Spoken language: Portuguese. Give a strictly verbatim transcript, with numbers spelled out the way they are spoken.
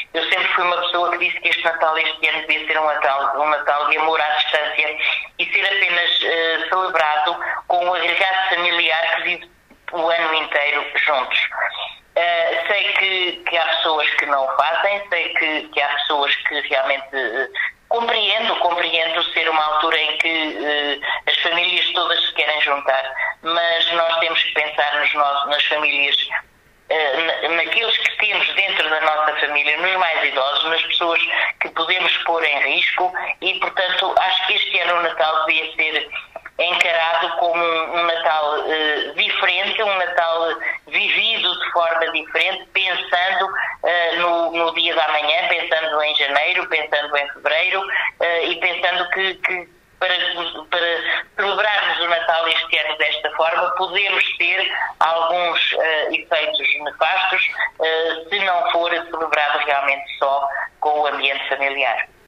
Eu sempre fui uma pessoa que disse que este Natal, este ano, devia ser um Natal, um Natal de amor à distância e ser apenas uh, celebrado com o agregado familiar que vive o ano inteiro juntos. Uh, sei que, que há pessoas que não o fazem, sei que, que há pessoas que realmente uh, compreendo, compreendo ser uma altura em que uh, as famílias todas se querem juntar, mas nós temos que pensar nos nossos, nas famílias, uh, naqueles que temos dentro da nossa família, nos mais idosos, nas pessoas que podemos pôr em risco e, portanto, acho que este ano o Natal devia ser encarado como um, um Natal uh, diferente, um Natal vivido de forma diferente, pensando uh, no, no dia da manhã, pensando em janeiro, pensando em fevereiro uh, e pensando que, que para, para celebrarmos o Natal este ano desta forma podemos ter alguns uh, efeitos nefastos uh, se não for celebrado realmente só com o ambiente familiar.